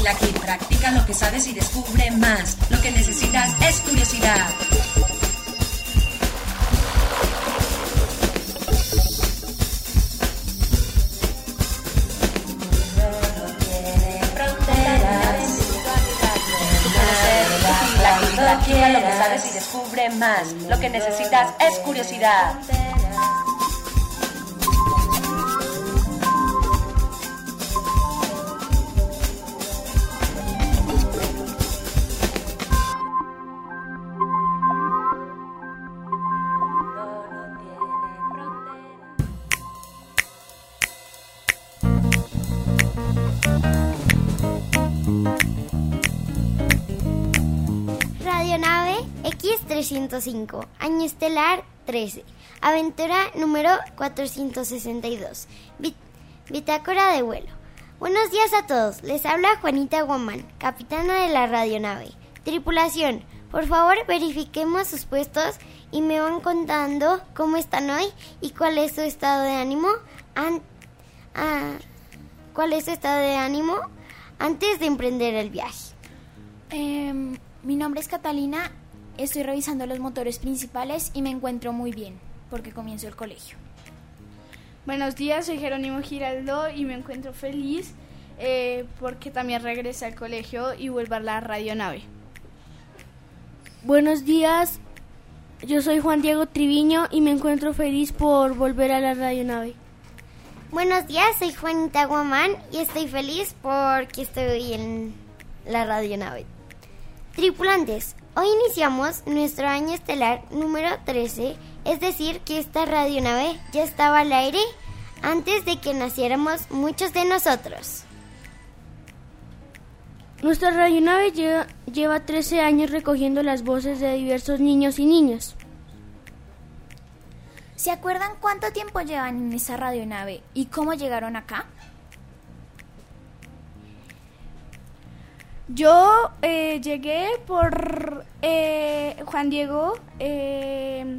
Tranquila Kid, practica lo que sabes y descubre más. Lo que necesitas es curiosidad. Practica lo que sabes y descubre más. Lo que necesitas es curiosidad. Radionave X305, año estelar 13, aventura número 462, bitácora de vuelo. Buenos días a todos, les habla Juanita Guamán, capitana de la radionave. Tripulación, por favor verifiquemos sus puestos y me van contando cómo están hoy y cuál es su estado de ánimo antes de emprender el viaje. Mi nombre es Catalina, estoy revisando los motores principales y me encuentro muy bien, porque comienzo el colegio. Buenos días, soy Jerónimo Giraldo y me encuentro feliz porque también regresé al colegio y vuelvo a la radionave. Buenos días, yo soy Juan Diego Triviño y me encuentro feliz por volver a la radionave. Buenos días, soy Juanita Guamán y estoy feliz porque estoy en la radionave. Tripulantes, hoy iniciamos nuestro año estelar número 13, es decir, que esta radionave ya estaba al aire antes de que naciéramos muchos de nosotros. Nuestra radionave lleva 13 años recogiendo las voces de diversos niños y niñas. ¿Se acuerdan cuánto tiempo llevan en esa radionave y cómo llegaron acá? Yo llegué por Juan Diego, que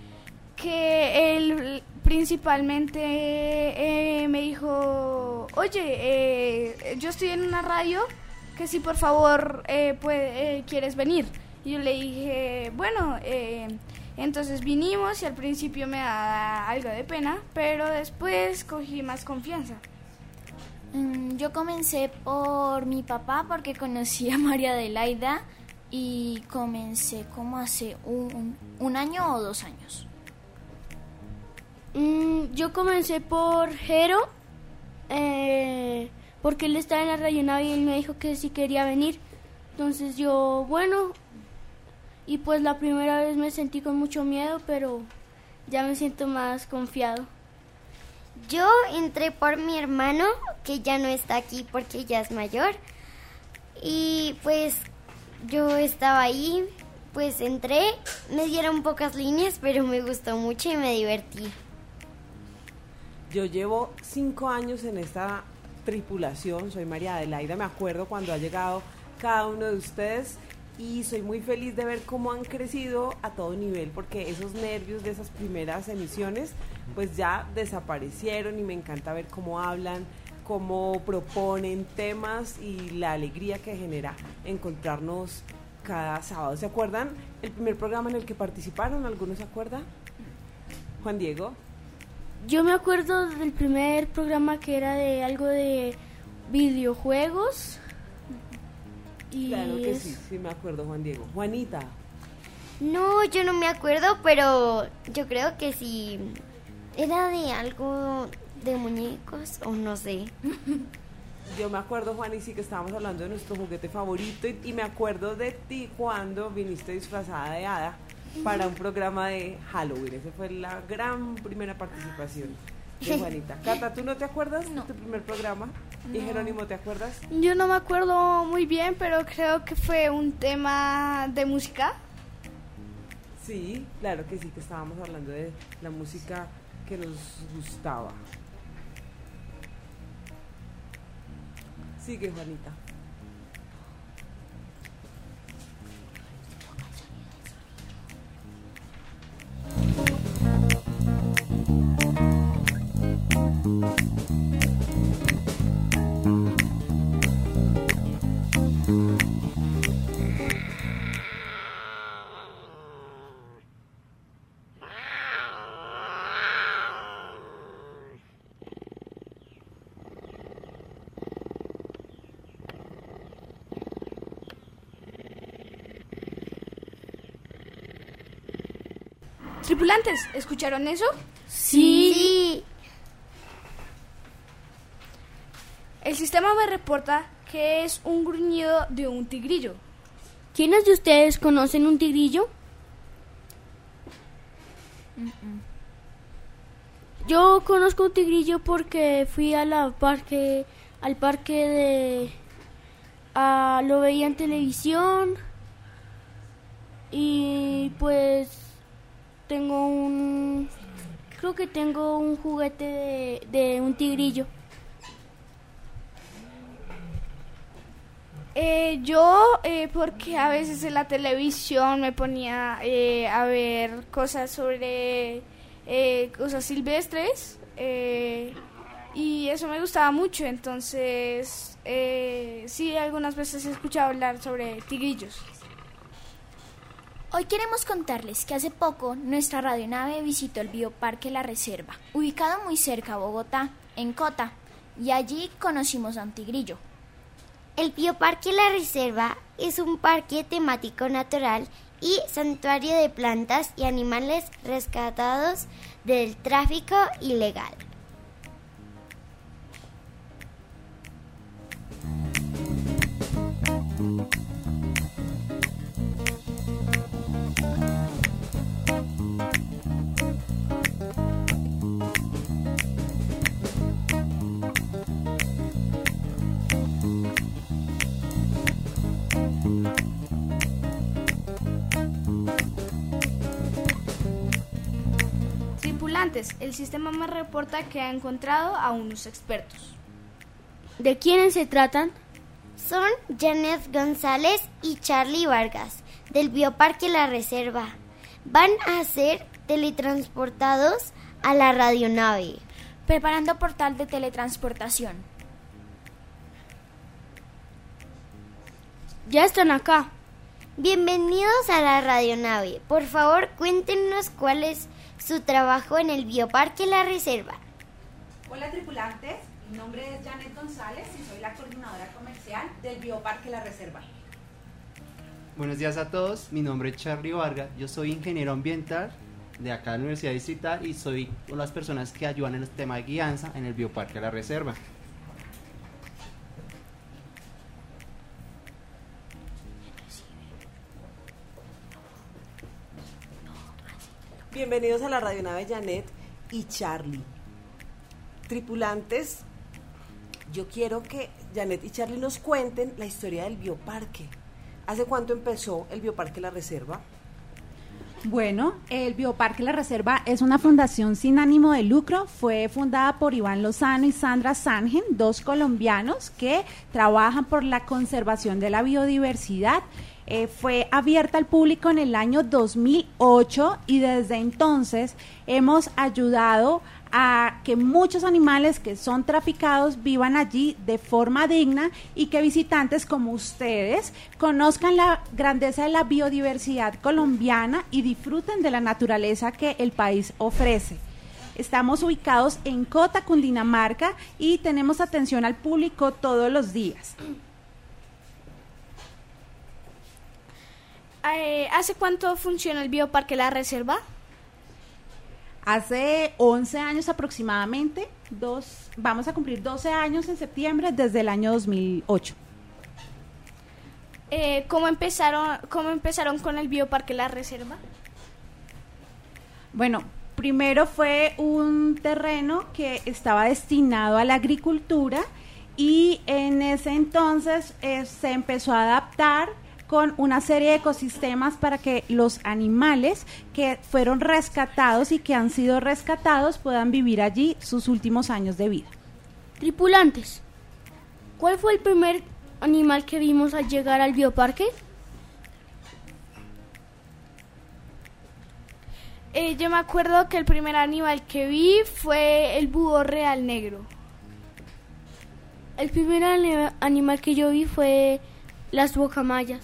él principalmente me dijo, oye, yo estoy en una radio, que si por favor quieres venir. Y yo le dije, bueno, entonces vinimos y al principio me daba algo de pena, pero después cogí más confianza. Yo comencé por mi papá porque conocí a María Adelaida y comencé como hace un año o 2 años. Yo comencé por Jero porque él estaba en la radionave y él me dijo que sí quería venir. Entonces yo, bueno, y pues la primera vez me sentí con mucho miedo, pero ya me siento más confiado. Yo entré por mi hermano, que ya no está aquí porque ya es mayor, y pues yo estaba ahí, pues entré, me dieron pocas líneas, pero me gustó mucho y me divertí. Yo llevo 5 años en esta tripulación, soy María Adelaida, me acuerdo cuando ha llegado cada uno de ustedes y soy muy feliz de ver cómo han crecido a todo nivel, porque esos nervios de esas primeras emisiones pues ya desaparecieron y me encanta ver cómo hablan, cómo proponen temas y la alegría que genera encontrarnos cada sábado. ¿Se acuerdan el primer programa en el que participaron? ¿Alguno se acuerda? Juan Diego. Yo me acuerdo del primer programa que era de algo de videojuegos. Claro que sí, sí me acuerdo, Juan Diego. Juanita. No, yo no me acuerdo, pero yo creo que sí. Era de algo de muñecos o no sé. Yo me acuerdo, Juan, y sí que estábamos hablando de nuestro juguete favorito y me acuerdo de ti cuando viniste disfrazada de hada para un programa de Halloween. Esa fue la gran primera participación de Juanita. Cata, ¿tú no te acuerdas de tu primer programa? No. ¿Y Jerónimo, te acuerdas? Yo no me acuerdo muy bien, pero creo que fue un tema de música. Sí, claro que sí, que estábamos hablando de la música que nos gustaba. Sigue, Juanita. Tripulantes, ¿escucharon eso? Sí. El sistema me reporta que es un gruñido de un tigrillo. ¿Quiénes de ustedes conocen un tigrillo? Yo conozco un tigrillo porque fui al parque lo veía en televisión y pues creo que tengo un juguete de un tigrillo. Porque a veces en la televisión me ponía a ver cosas sobre cosas silvestres y eso me gustaba mucho, entonces sí, algunas veces he escuchado hablar sobre tigrillos. Hoy queremos contarles que hace poco nuestra radionave visitó el Bioparque La Reserva, ubicado muy cerca a Bogotá, en Cota, y allí conocimos a un tigrillo. El Bioparque La Reserva es un parque temático natural y santuario de plantas y animales rescatados del tráfico ilegal. Tripulantes, el sistema me reporta que ha encontrado a unos expertos. ¿De quiénes se tratan? Son Janet González y Charlie Vargas, del Bioparque La Reserva. Van a ser teletransportados a la radionave. Preparando portal de teletransportación. Ya están acá. Bienvenidos a la radionave. Por favor, cuéntenos cuál es su trabajo en el Bioparque La Reserva. Hola tripulantes, mi nombre es Janet González y soy la coordinadora comercial del Bioparque La Reserva. Buenos días a todos, mi nombre es Charlie Vargas, yo soy ingeniero ambiental de acá de la Universidad Distrital y soy una de las personas que ayudan en el tema de guianza en el Bioparque La Reserva. Bienvenidos a la radionave Janet y Charlie. Tripulantes, yo quiero que Janet y Charlie nos cuenten la historia del Bioparque. ¿Hace cuánto empezó el Bioparque La Reserva? Bueno, el Bioparque La Reserva es una fundación sin ánimo de lucro. Fue fundada por Iván Lozano y Sandra Sangen, dos colombianos que trabajan por la conservación de la biodiversidad. Fue abierta al público en el año 2008 y desde entonces hemos ayudado a que muchos animales que son traficados vivan allí de forma digna y que visitantes como ustedes conozcan la grandeza de la biodiversidad colombiana y disfruten de la naturaleza que el país ofrece. Estamos ubicados en Cota, Cundinamarca, y tenemos atención al público todos los días. ¿Hace cuánto funciona el Bioparque La Reserva? Hace 11 años aproximadamente, vamos a cumplir 12 años en septiembre desde el año 2008. ¿Cómo empezaron con el Bioparque La Reserva? Bueno, primero fue un terreno que estaba destinado a la agricultura y en ese entonces se empezó a adaptar con una serie de ecosistemas para que los animales que fueron rescatados y que han sido rescatados puedan vivir allí sus últimos años de vida. Tripulantes, ¿cuál fue el primer animal que vimos al llegar al bioparque? Yo me acuerdo que el primer animal que vi fue el búho real negro. El primer animal que yo vi fue las guacamayas.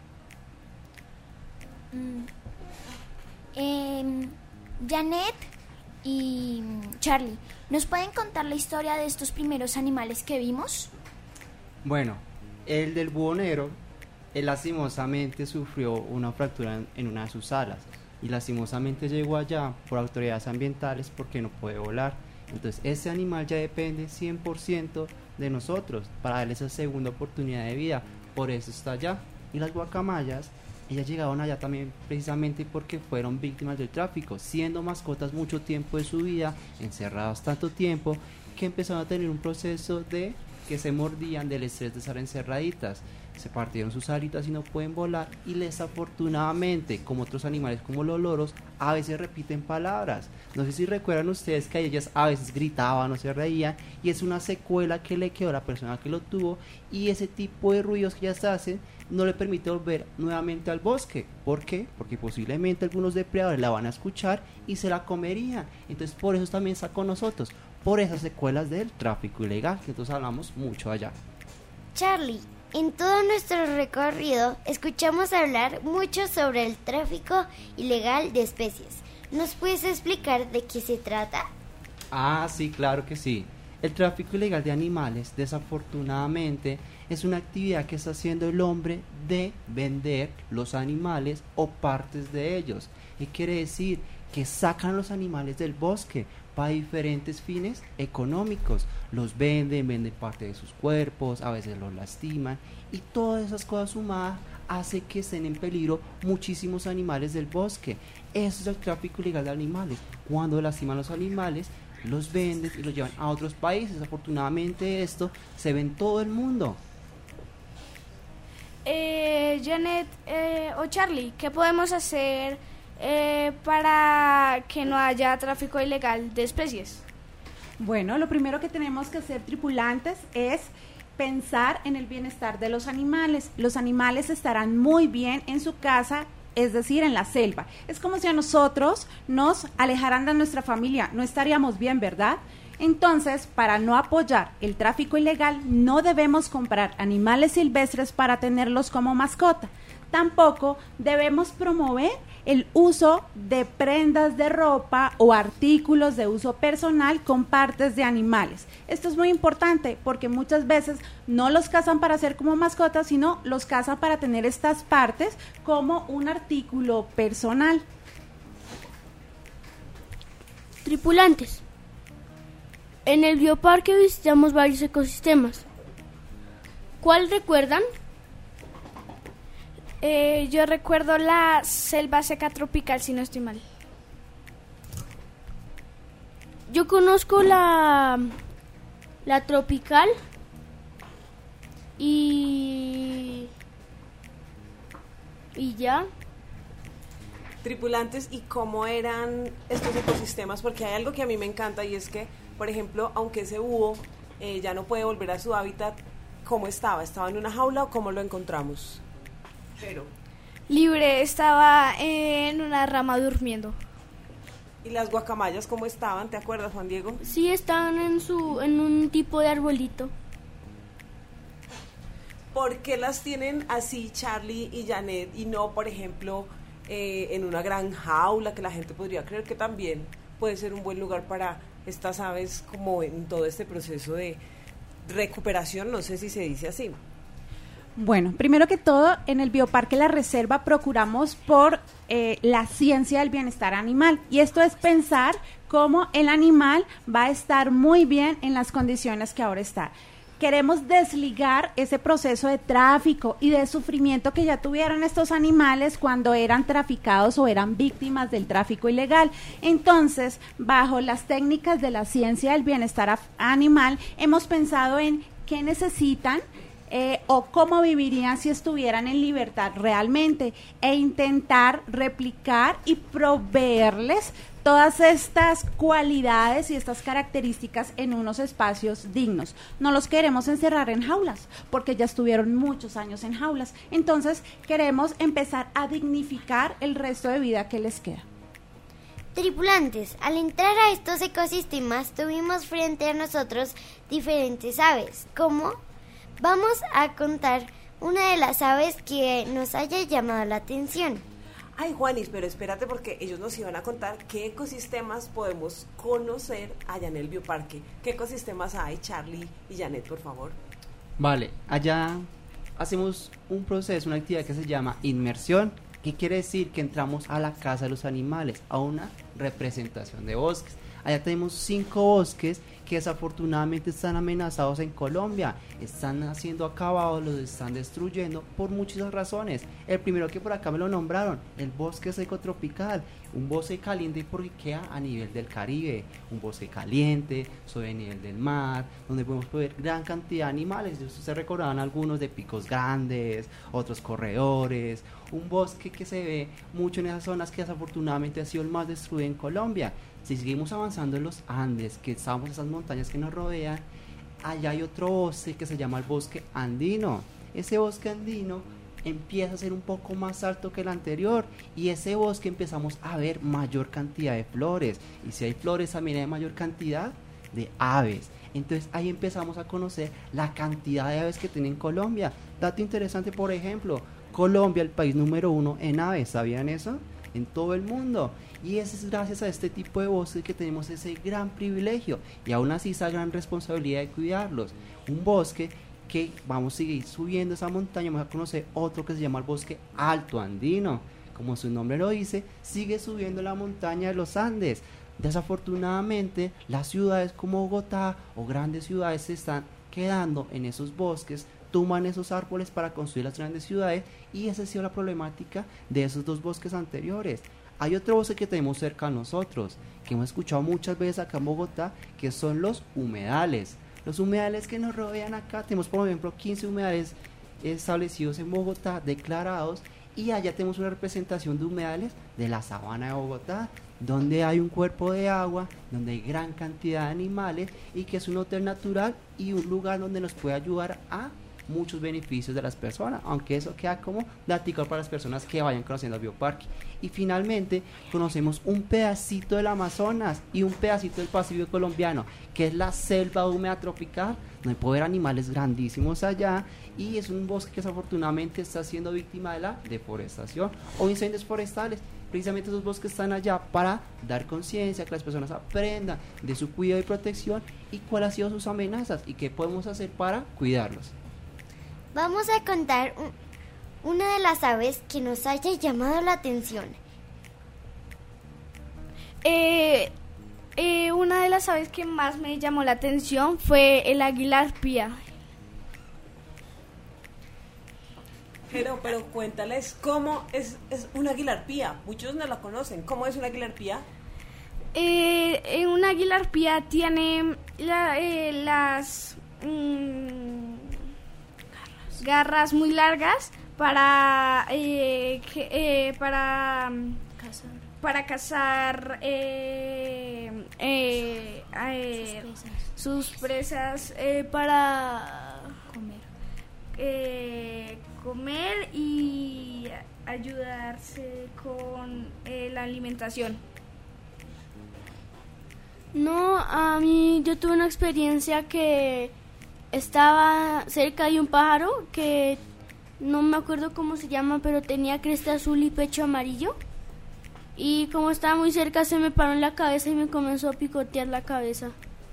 Janet y Charlie, ¿nos pueden contar la historia de estos primeros animales que vimos? Bueno, el del búho negro, él lastimosamente sufrió una fractura en una de sus alas. y lastimosamente llegó allá por autoridades ambientales porque no puede volar. Entonces ese animal ya depende 100% de nosotros para darle esa segunda oportunidad de vida, por eso está allá. Y las guacamayas, ellas llegaron allá también precisamente porque fueron víctimas del tráfico, siendo mascotas mucho tiempo de su vida, encerradas tanto tiempo, que empezaron a tener un proceso de que se mordían del estrés de estar encerraditas, se partieron sus alitas y no pueden volar, y desafortunadamente, como otros animales como los loros, a veces repiten palabras. No sé si recuerdan ustedes que ellas a veces gritaban o se reían, y es una secuela que le quedó a la persona que lo tuvo, y ese tipo de ruidos que ellas hacen no le permite volver nuevamente al bosque. ¿Por qué? Porque posiblemente algunos depredadores la van a escuchar y se la comerían. Entonces por eso también está con nosotros, por esas secuelas del tráfico ilegal, que entonces hablamos mucho allá. Charlie, en todo nuestro recorrido escuchamos hablar mucho sobre el tráfico ilegal de especies. ¿Nos puedes explicar de qué se trata? Ah, sí, claro que sí. El tráfico ilegal de animales, desafortunadamente, es una actividad que está haciendo el hombre de vender los animales o partes de ellos. Y quiere decir que sacan los animales del bosque para diferentes fines económicos. Los venden parte de sus cuerpos, a veces los lastiman, y todas esas cosas sumadas hace que estén en peligro muchísimos animales del bosque. Eso es el tráfico ilegal de animales. Cuando lastiman los animales, los venden y los llevan a otros países. Afortunadamente esto se ve en todo el mundo. Janet o Charlie, ¿qué podemos hacer para que no haya tráfico ilegal de especies? Bueno, lo primero que tenemos que hacer, tripulantes, es pensar en el bienestar de los animales. Los animales estarán muy bien en su casa, es decir, en la selva. Es como si a nosotros nos alejaran de nuestra familia, no estaríamos bien, ¿verdad? Entonces, para no apoyar el tráfico ilegal, no debemos comprar animales silvestres para tenerlos como mascota. Tampoco debemos promover el uso de prendas de ropa o artículos de uso personal con partes de animales. Esto es muy importante porque muchas veces no los cazan para hacer como mascotas, sino los cazan para tener estas partes como un artículo personal. Tripulantes, en el bioparque visitamos varios ecosistemas. ¿Cuál recuerdan? Yo recuerdo la selva seca tropical, si no estoy mal. Yo conozco la tropical y ya. Tripulantes, ¿y cómo eran estos ecosistemas? Porque hay algo que a mí me encanta, y es que, por ejemplo, aunque ese búho ya no puede volver a su hábitat, ¿cómo estaba? ¿Estaba en una jaula o cómo lo encontramos? Pero libre, estaba en una rama durmiendo. ¿Y las guacamayas cómo estaban? ¿Te acuerdas, Juan Diego? Sí, estaban en un tipo de arbolito. ¿Por qué las tienen así Charlie y Janet y no, por ejemplo, en una gran jaula, que la gente podría creer que también puede ser un buen lugar para estas aves, como en todo este proceso de recuperación? No sé si se dice así. Bueno, primero que todo, en el Bioparque La Reserva procuramos por la ciencia del bienestar animal, y esto es pensar cómo el animal va a estar muy bien en las condiciones que ahora está. Queremos desligar ese proceso de tráfico y de sufrimiento que ya tuvieron estos animales cuando eran traficados o eran víctimas del tráfico ilegal. Entonces, bajo las técnicas de la ciencia del bienestar animal, hemos pensado en qué necesitan o cómo vivirían si estuvieran en libertad realmente, e intentar replicar y proveerles todas estas cualidades y estas características en unos espacios dignos. No los queremos encerrar en jaulas, porque ya estuvieron muchos años en jaulas. Entonces queremos empezar a dignificar el resto de vida que les queda. Tripulantes, al entrar a estos ecosistemas tuvimos frente a nosotros diferentes aves. ¿Cómo? Vamos a contar una de las aves que nos haya llamado la atención. Ay, Juanis, pero espérate, porque ellos nos iban a contar qué ecosistemas podemos conocer allá en el Bioparque. ¿Qué ecosistemas hay, Charlie y Janet, por favor? Vale, allá hacemos un proceso, una actividad que se llama inmersión, ¿Qué quiere decir? Que entramos a la casa de los animales, a una representación de bosques. Allá tenemos 5 bosques que desafortunadamente están amenazados en Colombia, están siendo acabados, los están destruyendo por muchas razones. El primero que por acá me lo nombraron, el bosque seco tropical, un bosque caliente porque queda a nivel del Caribe, un bosque caliente, sobre el nivel del mar, donde podemos ver gran cantidad de animales. Ustedes se recordarán algunos de picos grandes, otros corredores, un bosque que se ve mucho en esas zonas que desafortunadamente ha sido el más destruido en Colombia. Si seguimos avanzando en los Andes, que estamos en esas montañas que nos rodean, allá hay otro bosque que se llama el bosque andino. Ese bosque andino empieza a ser un poco más alto que el anterior, y ese bosque empezamos a ver mayor cantidad de flores, y si hay flores también hay mayor cantidad de aves. Entonces ahí empezamos a conocer la cantidad de aves que tiene Colombia. Dato interesante, por ejemplo, Colombia, el país número 1 en aves, ¿sabían eso? En todo el mundo. Y eso es gracias a este tipo de bosques que tenemos ese gran privilegio, y aún así esa gran responsabilidad de cuidarlos. Un bosque que vamos a seguir subiendo esa montaña, vamos a conocer otro que se llama el bosque alto andino. Como su nombre lo dice, sigue subiendo la montaña de los Andes. Desafortunadamente, las ciudades como Bogotá o grandes ciudades se están quedando en esos bosques, toman esos árboles para construir las grandes ciudades, y esa ha sido la problemática de esos 2 bosques anteriores. Hay otro bosque que tenemos cerca a nosotros, que hemos escuchado muchas veces acá en Bogotá, que son los humedales. Los humedales que nos rodean acá, tenemos por ejemplo 15 humedales establecidos en Bogotá, declarados, y allá tenemos una representación de humedales de la sabana de Bogotá, donde hay un cuerpo de agua, donde hay gran cantidad de animales, y que es un hotel natural y un lugar donde nos puede ayudar a muchos beneficios de las personas, aunque eso queda como datico para las personas que vayan conociendo el bioparque. Y finalmente conocemos un pedacito del Amazonas y un pedacito del Pacífico colombiano, que es la selva húmeda tropical, donde puede haber animales grandísimos allá, y es un bosque que desafortunadamente está siendo víctima de la deforestación o incendios forestales. Precisamente esos bosques están allá para dar conciencia, que las personas aprendan de su cuidado y protección, y cuáles han sido sus amenazas y qué podemos hacer para cuidarlos. Vamos a contar una de las aves que nos haya llamado la atención. Una de las aves que más me llamó la atención fue el águila arpía. Pero cuéntales cómo es una águila arpía. Muchos no la conocen. ¿Cómo es una águila arpía? Una águila arpía tiene las garras muy largas para cazar sus presas, para comer y ayudarse con la alimentación. No, a mí yo tuve una experiencia que estaba cerca de un pájaro que no me acuerdo cómo se llama, pero tenía cresta azul y pecho amarillo, y como estaba muy cerca se me paró en la cabeza y me comenzó a picotear la cabeza.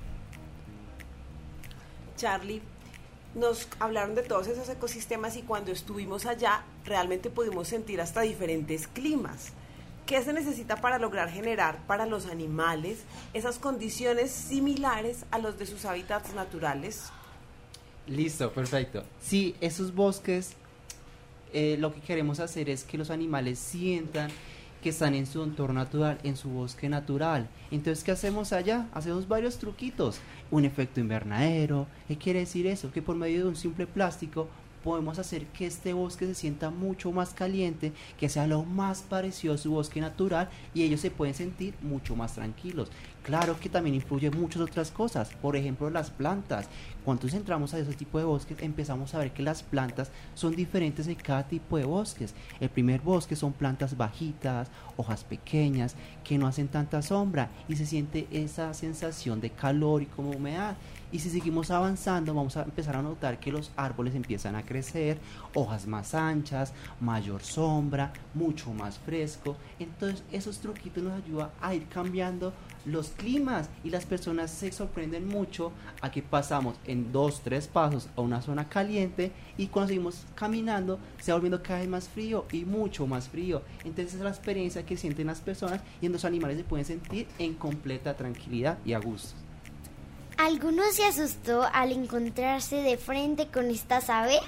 Charlie, nos hablaron de todos esos ecosistemas, y cuando estuvimos allá realmente pudimos sentir hasta diferentes climas. ¿Qué se necesita para lograr generar para los animales esas condiciones similares a los de sus hábitats naturales? Listo, perfecto. Sí, esos bosques, lo que queremos hacer es que los animales sientan que están en su entorno natural, en su bosque natural. Entonces, ¿qué hacemos allá? Hacemos varios truquitos. Un efecto invernadero. ¿Qué quiere decir eso? Que por medio de un simple plástico podemos hacer que este bosque se sienta mucho más caliente, que sea lo más parecido a su bosque natural, y ellos se pueden sentir mucho más tranquilos. Claro que también influye muchas otras cosas, por ejemplo las plantas. Cuando entramos a ese tipo de bosques, empezamos a ver que las plantas son diferentes en cada tipo de bosques. El primer bosque son plantas bajitas, hojas pequeñas, que no hacen tanta sombra, y se siente esa sensación de calor y como humedad. Y si seguimos avanzando, vamos a empezar a notar que los árboles empiezan a crecer, hojas más anchas, mayor sombra, mucho más fresco. Entonces esos truquitos nos ayudan a ir cambiando los climas, y las personas se sorprenden mucho a que pasamos en 2-3 pasos a una zona caliente y cuando seguimos caminando se va volviendo cada vez más frío y mucho más frío. Entonces es la experiencia que sienten las personas y en los animales se pueden sentir en completa tranquilidad y a gusto. ¿Alguno se asustó al encontrarse de frente con estas aves?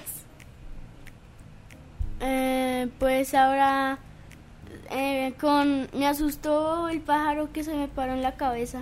Pues ahora me asustó el pájaro que se me paró en la cabeza.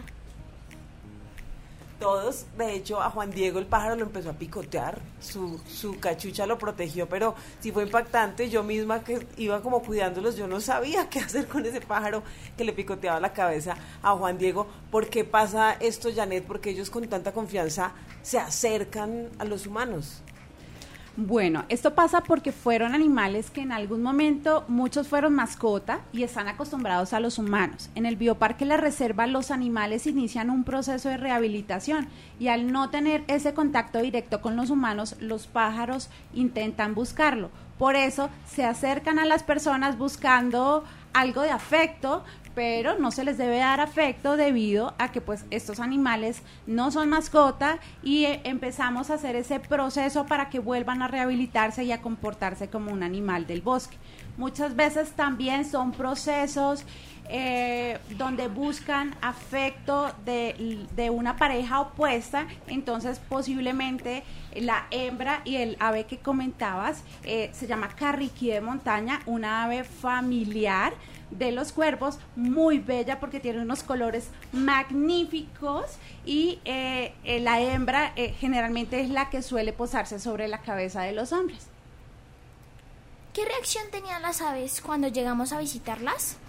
Todos, de hecho, a Juan Diego el pájaro lo empezó a picotear, su cachucha lo protegió, pero sí fue impactante. Yo misma que iba como cuidándolos, yo no sabía qué hacer con ese pájaro que le picoteaba la cabeza a Juan Diego. ¿Por qué pasa esto, Janet? Porque ellos con tanta confianza se acercan a los humanos. Bueno, esto pasa porque fueron animales que en algún momento muchos fueron mascota y están acostumbrados a los humanos. En el Bioparque La Reserva los animales inician un proceso de rehabilitación y al no tener ese contacto directo con los humanos, los pájaros intentan buscarlo. Por eso se acercan a las personas buscando algo de afecto, pero no se les debe dar afecto debido a que pues estos animales no son mascota y empezamos a hacer ese proceso para que vuelvan a rehabilitarse y a comportarse como un animal del bosque. Muchas veces también son procesos donde buscan afecto de una pareja opuesta, entonces posiblemente la hembra y el ave que comentabas se llama carriquí de montaña, una ave familiar de los cuervos, muy bella porque tiene unos colores magníficos y la hembra generalmente es la que suele posarse sobre la cabeza de los hombres. ¿Qué reacción tenían las aves cuando llegamos a visitarlas?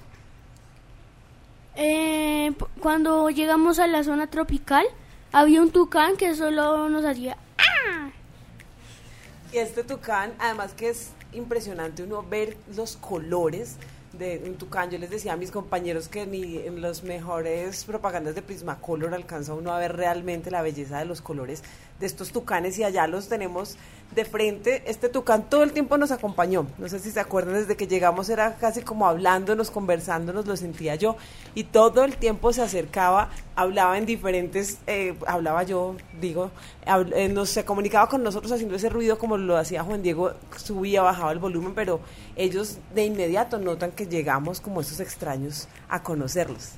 Cuando llegamos a la zona tropical, había un tucán que solo nos hacía ¡ah! Y este tucán, además que es impresionante uno ver los colores de un tucán. Yo les decía a mis compañeros que ni en las mejores propagandas de Prismacolor alcanza uno a ver realmente la belleza de los colores de estos tucanes, y allá los tenemos de frente. Este tucán todo el tiempo nos acompañó, no sé si se acuerdan, desde que llegamos era casi como hablándonos, conversándonos, lo sentía yo, y todo el tiempo se acercaba, hablaba en diferentes, se comunicaba con nosotros haciendo ese ruido como lo hacía Juan Diego, subía, bajaba el volumen, pero ellos de inmediato notan que llegamos como esos extraños a conocerlos.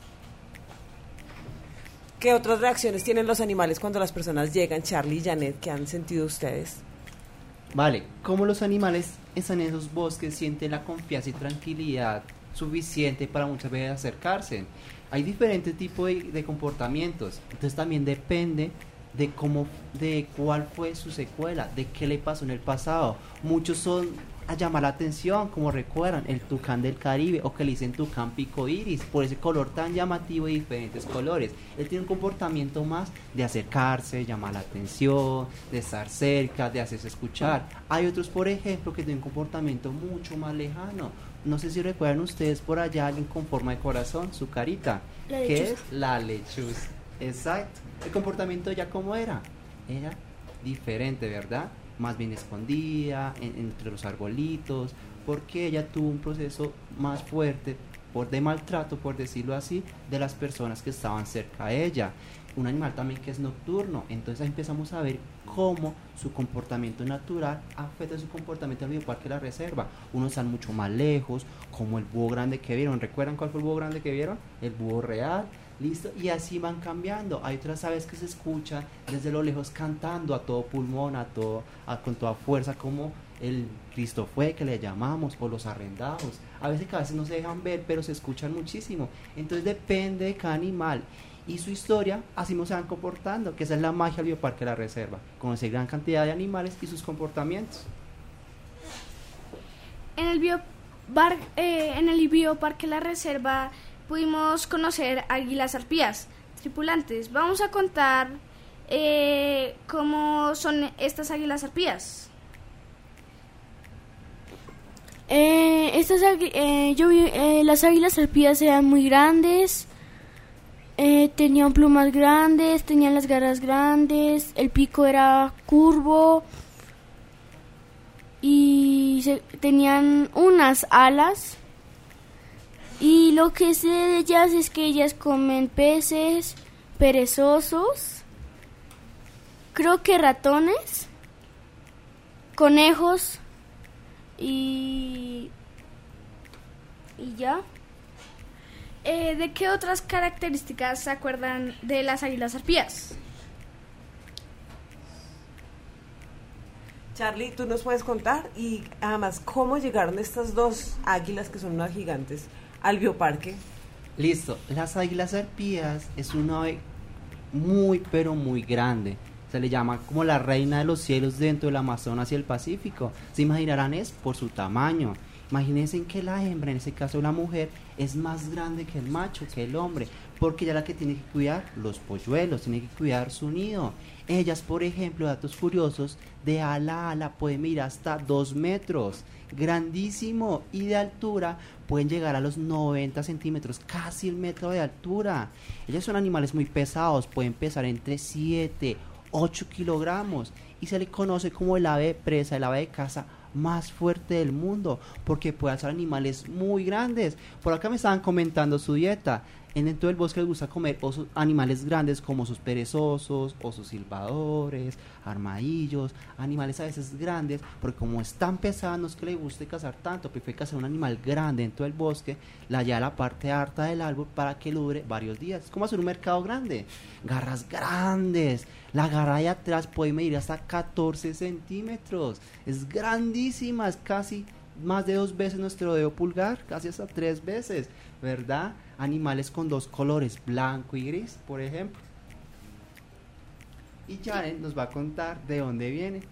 ¿Qué otras reacciones tienen los animales cuando las personas llegan, Charlie y Janet? ¿Qué han sentido ustedes? Vale, como los animales están en esos bosques, sienten la confianza y tranquilidad suficiente para muchas veces acercarse. Hay diferentes tipos de comportamientos, entonces también depende de cuál fue su secuela, de qué le pasó en el pasado. Muchos son a llamar la atención, como recuerdan, el tucán del Caribe, o que le dicen tucán pico iris, por ese color tan llamativo y diferentes colores. Él tiene un comportamiento más de acercarse, llamar la atención, de estar cerca, de hacerse escuchar. Hay otros, por ejemplo, que tienen un comportamiento mucho más lejano. No sé si recuerdan ustedes por allá alguien con forma de corazón, su carita, que es la lechuza. Exacto. El comportamiento ya como era diferente, ¿verdad? Más bien escondida entre los arbolitos, porque ella tuvo un proceso más fuerte de maltrato, por decirlo así, de las personas que estaban cerca de ella. Un animal también que es nocturno, entonces ahí empezamos a ver cómo su comportamiento natural afecta su comportamiento en el Bioparque La Reserva. Unos están mucho más lejos, como el búho grande que vieron. ¿Recuerdan cuál fue el búho grande que vieron? El búho real. Listo, y así van cambiando. Hay otras aves que se escuchan desde lo lejos cantando a todo pulmón, con toda fuerza, como el Cristo fue que le llamamos, o los arrendados. A veces no se dejan ver, pero se escuchan muchísimo. Entonces depende de cada animal y su historia, así no se van comportando, que esa es la magia del Bioparque La Reserva, conocer gran cantidad de animales y sus comportamientos. En el Bioparque La Reserva pudimos conocer águilas arpías tripulantes. Vamos a contar cómo son estas águilas arpías. Las águilas arpías eran muy grandes, tenían plumas grandes, tenían las garras grandes, el pico era curvo y tenían unas alas. Y Y lo que sé de ellas es que ellas comen peces, perezosos, creo que ratones, conejos y ya. ¿De qué otras características se acuerdan de las águilas arpías? Charlie, ¿tú nos puedes contar? Y además, ¿cómo llegaron estas dos águilas, que son unas gigantes, al bioparque? Listo, las águilas arpías es una ave muy, pero muy grande. Se le llama como la reina de los cielos dentro del Amazonas y el Pacífico. Se imaginarán, es por su tamaño. Imagínense que la hembra, en ese caso la mujer, es más grande que el macho, que el hombre, porque ella es la que tiene que cuidar los polluelos, tiene que cuidar su nido. Ellas, por ejemplo, datos curiosos, de ala a ala pueden medir hasta 2 metros, grandísimo, y de altura pueden llegar a los 90 centímetros, casi el metro de altura. Ellas son animales muy pesados, pueden pesar entre 7, 8 kilogramos, y se le conoce como el ave presa, el ave de caza más fuerte del mundo, porque puede alzar animales muy grandes. Por acá me estaban comentando su dieta. Dentro del bosque les gusta comer animales grandes como osos perezosos, osos silbadores, armadillos, animales a veces grandes, porque como es tan pesada, no es que le guste cazar tanto, prefiere cazar un animal grande dentro del bosque, la lleva a la parte alta del árbol para que dure varios días. Es como hacer un mercado grande. Garras grandes, la garra de atrás puede medir hasta 14 centímetros, es grandísima, es casi más de 2 veces nuestro dedo pulgar, casi hasta 3 veces, ¿verdad? Animales con 2 colores, blanco y gris, por ejemplo. Y Jaren nos va a contar de dónde viene.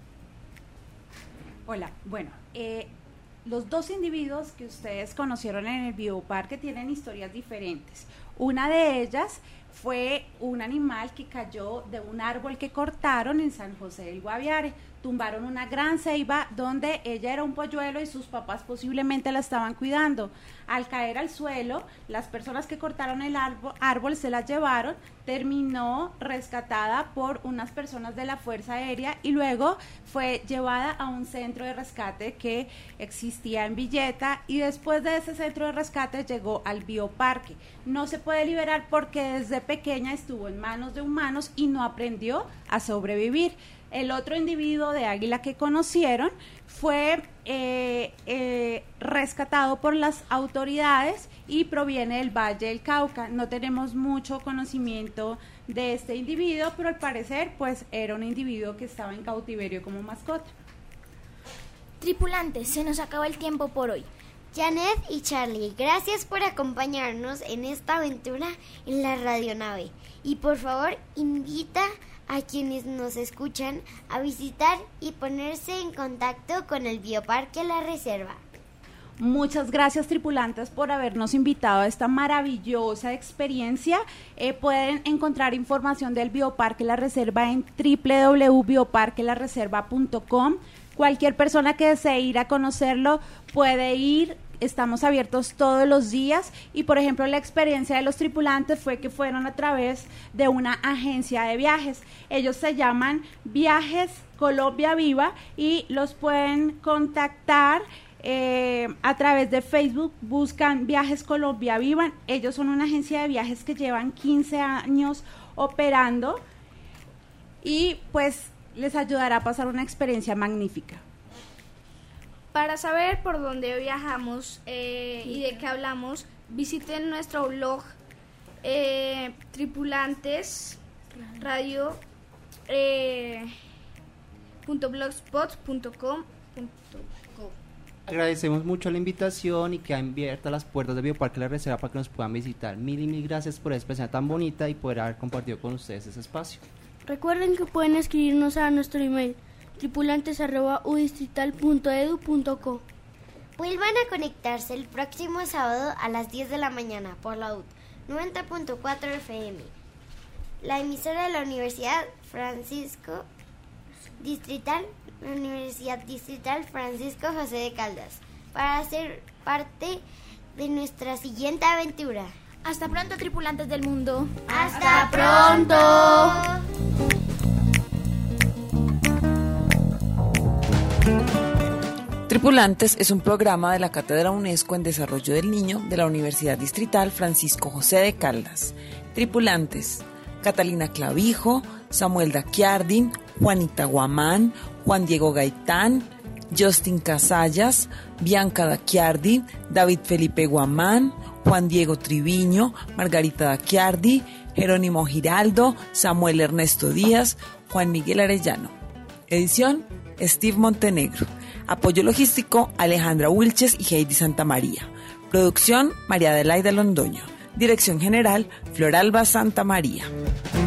Hola, bueno, los dos individuos que ustedes conocieron en el bioparque tienen historias diferentes. Una de ellas fue un animal que cayó de un árbol que cortaron en San José del Guaviare. Tumbaron una gran ceiba donde ella era un polluelo y sus papás posiblemente la estaban cuidando. Al caer al suelo, las personas que cortaron el árbol se la llevaron, terminó rescatada por unas personas de la Fuerza Aérea y luego fue llevada a un centro de rescate que existía en Villeta, y después de ese centro de rescate llegó al bioparque. No se puede liberar porque desde pequeña estuvo en manos de humanos y no aprendió a sobrevivir. El otro individuo de águila que conocieron fue rescatado por las autoridades y proviene del Valle del Cauca. No tenemos mucho conocimiento de este individuo, pero al parecer pues era un individuo que estaba en cautiverio como mascota. Tripulantes, se nos acaba el tiempo por hoy. Janet y Charlie, gracias por acompañarnos en esta aventura en la radionave. Y por favor, invita a quienes nos escuchan a visitar y ponerse en contacto con el Bioparque La Reserva. Muchas gracias, tripulantes, por habernos invitado a esta maravillosa experiencia. Pueden encontrar información del Bioparque La Reserva en www.bioparquelareserva.com. Cualquier persona que desee ir a conocerlo puede ir. Estamos abiertos todos los días y, por ejemplo, la experiencia de los tripulantes fue que fueron a través de una agencia de viajes. Ellos se llaman Viajes Colombia Viva y los pueden contactar a través de Facebook. Buscan Viajes Colombia Viva. Ellos son una agencia de viajes que llevan 15 años operando y pues les ayudará a pasar una experiencia magnífica. Para saber por dónde viajamos y de qué hablamos, visiten nuestro blog tripulantesradio.blogspot.com. Agradecemos mucho la invitación y que han abierto las puertas del Bioparque La Reserva para que nos puedan visitar. Mil gracias por esa experiencia tan bonita y poder haber compartido con ustedes ese espacio. Recuerden que pueden escribirnos a nuestro email tripulantes@udistrital.edu.co. Vuelvan a conectarse el próximo sábado a las 10 de la mañana por la UD 90.4 FM, la emisora de la Universidad Distrital Francisco José de Caldas, para ser parte de nuestra siguiente aventura. Hasta pronto, tripulantes del mundo. ¡Hasta pronto! Tripulantes es un programa de la Cátedra UNESCO en Desarrollo del Niño de la Universidad Distrital Francisco José de Caldas. Tripulantes: Catalina Clavijo, Samuel Daquiardin, Juanita Guamán, Juan Diego Gaitán, Justin Casallas, Bianca Daquiardi, David Felipe Guamán, Juan Diego Triviño, Margarita Daquiardi, Jerónimo Giraldo, Samuel Ernesto Díaz, Juan Miguel Arellano. Edición: Steve Montenegro. Apoyo logístico: Alejandra Wilches y Heidi Santamaría. Producción: María Adelaida Londoño. Dirección general: Floralba Santamaría.